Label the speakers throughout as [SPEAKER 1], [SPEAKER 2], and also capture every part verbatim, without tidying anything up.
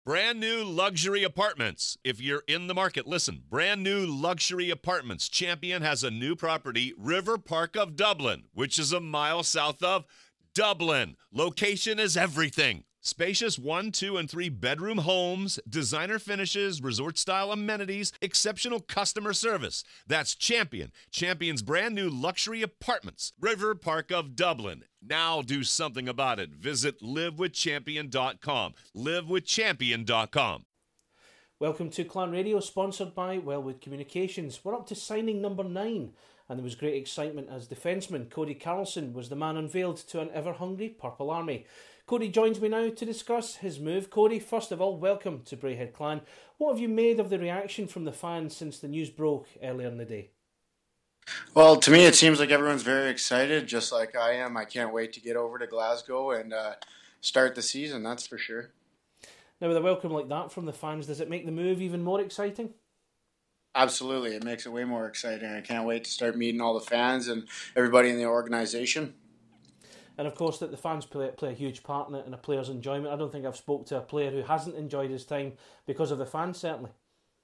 [SPEAKER 1] Brand new luxury apartments. If you're in the market, listen. Brand new luxury apartments. Champion has a new property, River Park of Dublin, which is a mile south of Dublin. Location is everything. Spacious one, two, and three bedroom homes, designer finishes, resort-style amenities, exceptional customer service. That's Champion. Champion's brand new luxury apartments. River Park of Dublin. Now do something about it. Visit live with champion dot com. live with champion dot com.
[SPEAKER 2] Welcome to Clan Radio, sponsored by Wellwood Communications. We're up to signing number nine, and there was great excitement as defenceman Cody Carlson was the man unveiled to an ever-hungry Purple Army. Cody joins me now to discuss his move. Cody, first of all, welcome to Braehead Clan. What have you made of the reaction from the fans since the news broke earlier in the day?
[SPEAKER 3] Well, to me, it seems like everyone's very excited, just like I am. I can't wait to get over to Glasgow and uh, start the season, that's for sure.
[SPEAKER 2] Now, with a welcome like that from the fans, does it make the move even more exciting?
[SPEAKER 3] Absolutely. It makes it way more exciting. I can't wait to start meeting all the fans and everybody in the organization.
[SPEAKER 2] And of course, that the fans play, play a huge part in it and a player's enjoyment. I don't think I've spoke to a player who hasn't enjoyed his time because of the fans, certainly.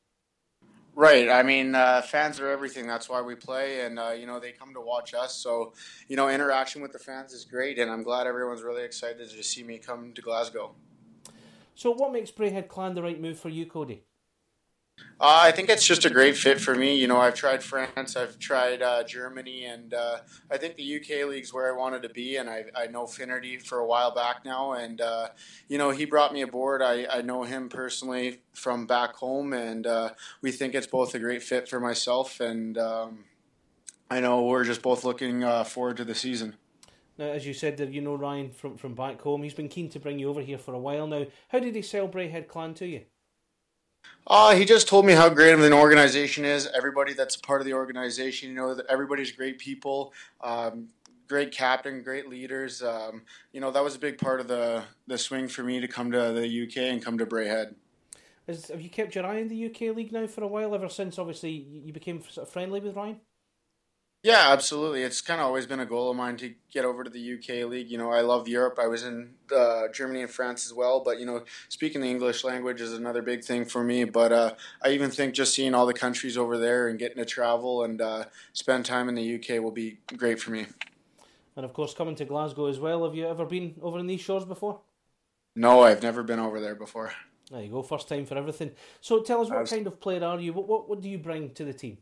[SPEAKER 3] Right. I mean, uh, fans are everything. That's why we play, and uh, you know, they come to watch us. So, you know, interaction with the fans is great, and I'm glad everyone's really excited to see me come to Glasgow.
[SPEAKER 2] So, what makes Braehead Clan the right move for you, Cody?
[SPEAKER 3] Uh, I think it's just a great fit for me. You know, I've tried France, I've tried uh, Germany, and uh, I think the U K League's where I wanted to be. And I, I know Finnerty for a while back now, and uh, you know, he brought me aboard. I, I know him personally from back home, and uh, we think it's both a great fit for myself, and um, I know we're just both looking uh, forward to the season.
[SPEAKER 2] Now, as you said, you know Ryan from, from back home. He's been keen to bring you over here for a while now. How did he sell Braehead Clan to you?
[SPEAKER 3] Uh, he just told me how great of an organization is. Everybody that's a part of the organization, you know, that everybody's great people, um, great captain, great leaders. Um, you know, that was a big part of the, the swing for me to come to the U K and come to Braehead.
[SPEAKER 2] Is, have you kept your eye on the U K League now for a while, ever since, obviously, you became sort of friendly with Ryan?
[SPEAKER 3] Yeah, absolutely. It's kind of always been a goal of mine to get over to the U K League. You know, I love Europe. I was in uh, Germany and France as well. But, you know, speaking the English language is another big thing for me. But uh, I even think just seeing all the countries over there and getting to travel and uh, spend time in the U K will be great for me.
[SPEAKER 2] And, of course, coming to Glasgow as well. Have you ever been over in these shores before?
[SPEAKER 3] No, I've never been over there before.
[SPEAKER 2] There you go. First time for everything. So tell us, what was... kind of player are you? What, what, what do you bring to the team?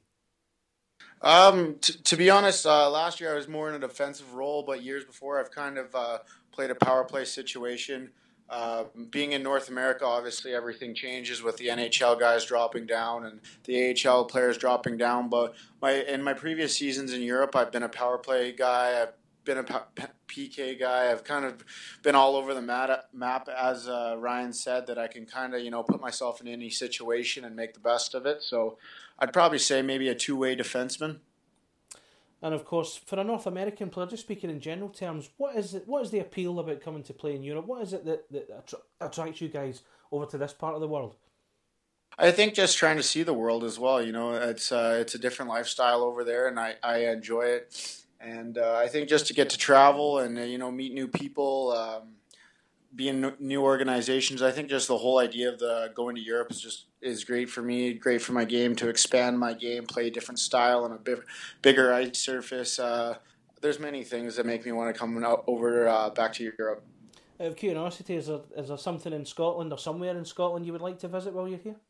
[SPEAKER 3] Um, t- to be honest, uh, last year I was more in a defensive role, but years before I've kind of uh, played a power play situation. Uh, being in North America, obviously everything changes with the N H L guys dropping down and the A H L players dropping down. But my in my previous seasons in Europe, I've been a power play guy. I've been a P K guy. I've kind of been all over the map, as uh, Ryan said, that I can kind of, you know, put myself in any situation and make the best of it. So I'd probably say maybe a two-way defenseman.
[SPEAKER 2] And of course, for a North American player, just speaking in general terms, what is it? What is the appeal about coming to play in Europe? What is it that, that attra- attracts you guys over to this part of the world?
[SPEAKER 3] I think just trying to see the world as well. You know, it's uh, it's a different lifestyle over there, and I, I enjoy it. And uh, I think just to get to travel and, uh, you know, meet new people, um, be in new organizations, I think just the whole idea of the going to Europe is just is great for me, great for my game, to expand my game, play a different style on a big, bigger ice surface. Uh, there's many things that make me want to come over uh, back to Europe.
[SPEAKER 2] Out of curiosity, is there, is there something in Scotland or somewhere in Scotland you would like to visit while you're here?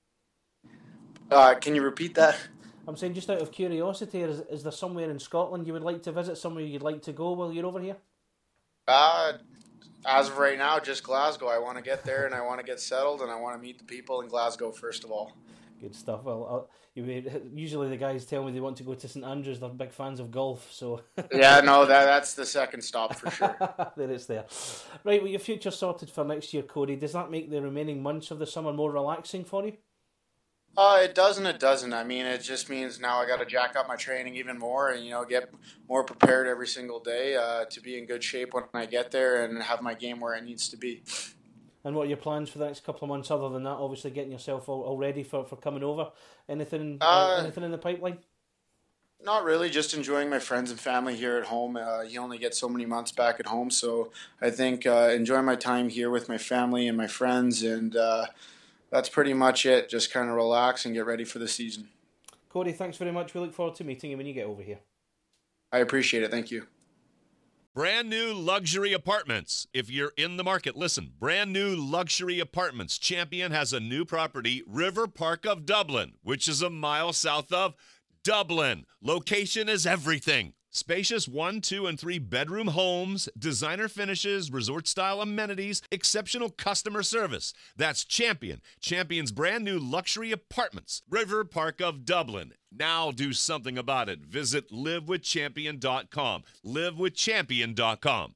[SPEAKER 3] Uh, can you repeat that?
[SPEAKER 2] I'm saying, just out of curiosity, is, is there somewhere in Scotland you would like to visit, somewhere you'd like to go while you're over here?
[SPEAKER 3] Uh, as of right now, just Glasgow. I want to get there and I want to get settled and I want to meet the people in Glasgow first of all.
[SPEAKER 2] Good stuff. Well, I'll, you, usually the guys tell me they want to go to St Andrews. They're big fans of golf, so...
[SPEAKER 3] Yeah, no, that that's the second stop for sure.
[SPEAKER 2] There it's there. Right, well, your future sorted for next year, Cody. Does that make the remaining months of the summer more relaxing for you?
[SPEAKER 3] Uh, it does and it doesn't. I mean, it just means now I got to jack up my training even more and, you know, get more prepared every single day uh, to be in good shape when I get there and have my game where it needs to be.
[SPEAKER 2] And what are your plans for the next couple of months other than that? Obviously getting yourself all, all ready for, for coming over. Anything uh, anything in the pipeline?
[SPEAKER 3] Not really, just enjoying my friends and family here at home. Uh, you only get so many months back at home, so I think uh, enjoying my time here with my family and my friends and... Uh, that's pretty much it. Just kind of relax and get ready for the season.
[SPEAKER 2] Cody, thanks very much. We look forward to meeting you when you get over here.
[SPEAKER 3] I appreciate it. Thank you.
[SPEAKER 1] Brand new luxury apartments. If you're in the market, listen. Brand new luxury apartments. Champion has a new property, River Park of Dublin, which is a mile south of Dublin. Location is everything. Spacious one, two, and three bedroom homes, designer finishes, resort-style amenities, exceptional customer service. That's Champion. Champion's brand new luxury apartments, River Park of Dublin. Now do something about it. Visit live with champion dot com. live with champion dot com.